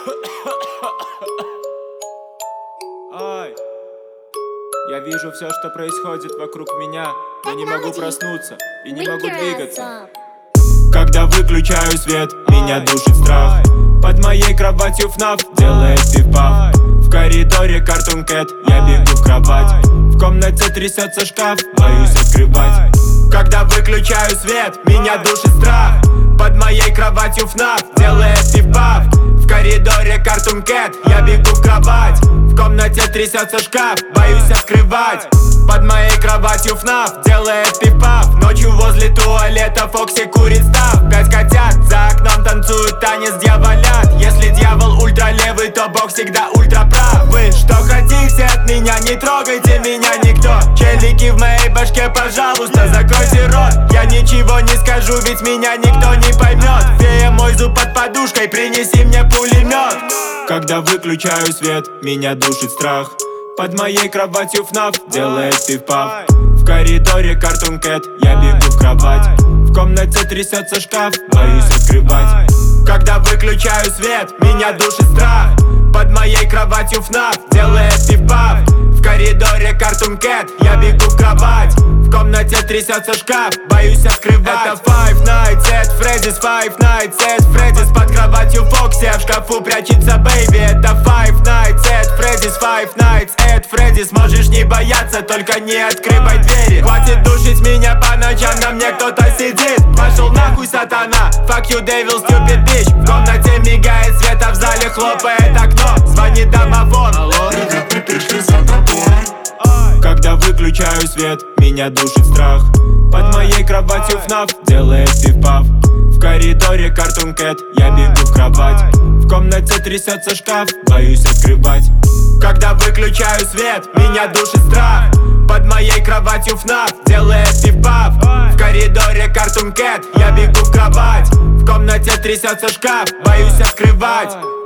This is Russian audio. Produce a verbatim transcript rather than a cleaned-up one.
Ай. Я вижу все, что происходит вокруг меня, но не могу проснуться и не могу двигаться. Когда выключаю свет, меня душит страх. Под моей кроватью ФНАФ делает пиф-паф. В коридоре Cartoon Cat, я бегу в кровать. В комнате трясется шкаф, боюсь открывать. Когда выключаю свет, меня душит страх. Под моей кроватью ФНАФ делает пиф-паф. В коридоре Cartoon Cat, я бегу в кровать. В комнате трясется шкаф, боюсь открывать. Под моей кроватью ФНАФ делает пиф-паф. Ночью возле туалета Фокси курит став. Пять котят за окном танцуют танец дьяволят. Если дьявол ультралевый, то Бог всегда ультраправ. Вы что хотите от меня, не трогайте меня никто. Челики в моей башке, пожалуйста, закройте рот. Я ничего не скажу, ведь меня никто не поймет. Фея, мой зуб под подушкой, принеси мне пулемет. Когда выключаю свет, меня душит страх. Под моей кроватью ФНАФ делает пиф-паф. В коридоре Cartoon Cat, я бегу в кровать. В комнате трясется шкаф, боюсь открывать. Когда выключаю свет, меня душит страх. Под моей кроватью ФНАФ делает пиф-паф. В коридоре Cartoon Cat, я бегу в кровать. В комнате трясется шкаф, боюсь открывать. Это Five Nights at Freddy's, Five Nights at Freddy's. Под кроватью Фокси, а в шкафу прячется бэйби. Это Five Nights at Freddy's, Five Nights at Freddy's. Можешь не бояться, только не открывай двери. Хватит душить меня по ночам, на мне кто-то сидит. Пошел нахуй, сатана, fuck you devil, stupid bitch. В комнате мигает свет, а в зале хлопает окно. Звонит домофон. Алло, привет, мы пришли за тобой. Когда выключаю свет, меня душит страх. Под моей кроватью ФНАФ делает пиф-паф. В коридоре Cartoon Cat, я бегу в кровать. В комнате трясется шкаф, боюсь открывать. Когда выключаю свет, меня душит страх. Под моей кроватью ФНАФ делает пиф-паф. В коридоре Cartoon Cat, я бегу в кровать. В комнате трясется шкаф, боюсь открывать.